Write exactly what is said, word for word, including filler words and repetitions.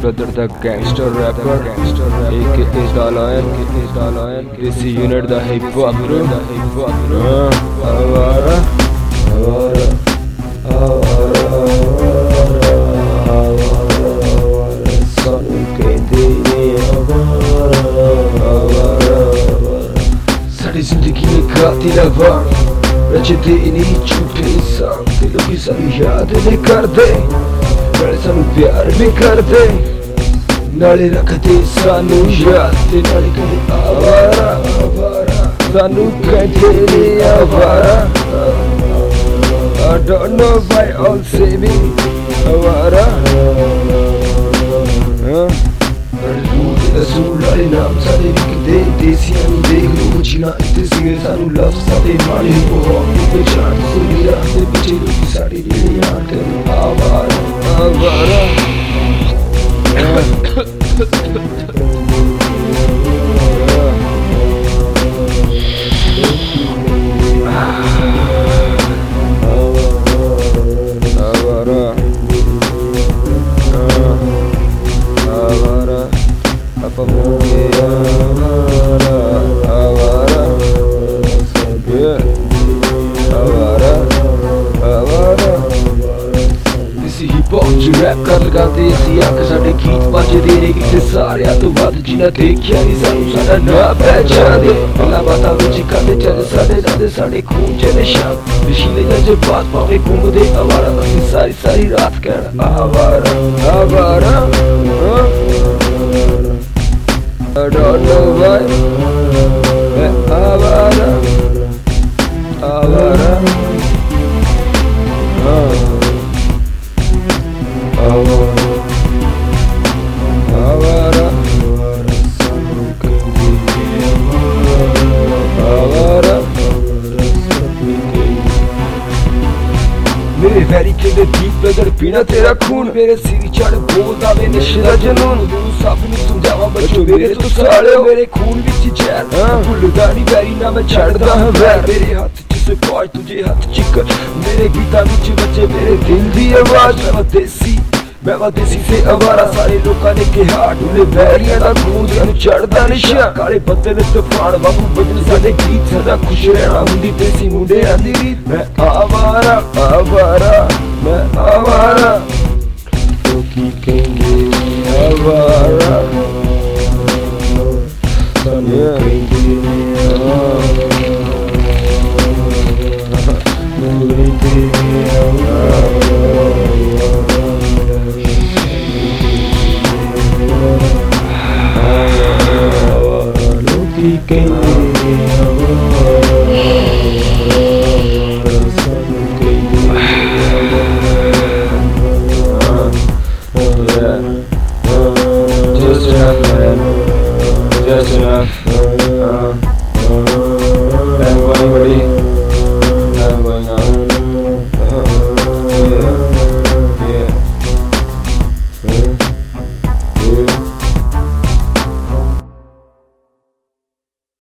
brother the gangster rapper, gangster rapper, aka the lion, aka the lion. This unit the hip hop crew, the hip hop crew. Avara, avara, avara, avara. Sanu कहते ने avara, avara, avara. सारी जिंदगी में गाती लवानी, रचते इन्हीं झूठे इंसान, दिलों की सारी यादें कर दे, नाले सानू प्यार भी कर दे, नाले रखते सानू याद ते नाले कहते आवारा, आवारा, सानू कहते ने आवारा. I don't know why all say me आवारा. रसूल वाले नाम सारे लिखते, देसियां नू देख लो जीना इत्ते सिगे सानू लफ्ज़ सारे मारे वो अपनी पहचान सुनी रात दे पीछे लोग साड़ी नीली आंखें आवारा, आवारा. Apa mungkin awara, awara, yeah, awara, awara. This hip hop च rap कर लगाते सी आँख साढ़े गीत बाजे दे रहे किते सारे तो बात जिन्हें देखिया नहीं सानू साड़ा ना पहचान दे गल्लां बातां विच करदे चल साढ़े राते साढ़े खून च निशान नशीले जजे बात पावे घूमदे आवारा असीं सारी सारी रात कहना आवारा, आवारा. I don't know why आवारा, आवारा, आवारा, आवारा. मेरे वैरी के दीप नजर पीना तेरा खून, मेरे सिर चढ़ बोलदा वे नशे दा जनून. सब नू समझावा बच्चो मेरे तो साले मेरे खून विच जहर, भुलदा नहीं वैरी ना मैं छड़दा हां वैर. मेरे हाथ च सिपाही तुझे हाथ चिक, मेरे गीतां विच बचे मेरे दिल दी आवाज. मैं देसी मैं वा देसी से आवारा, सारे लोकां ने कहा डुले वैरियां दा खून सानू चढ़दा निशा. काले बदले ने तूफान वांगू बजन साडे गीत, सदा खुश रहना हुंदी देसी मुंडियां दी रीत. मैं आवारा, आवारा, मैं आवारा, लोकी कहेंगे आवारा, सानू कहेंगे आवारा, लोकी कहेंगे आवारा, सानू कहेंगे just enough, man. Just enough. Uh, uh, everybody.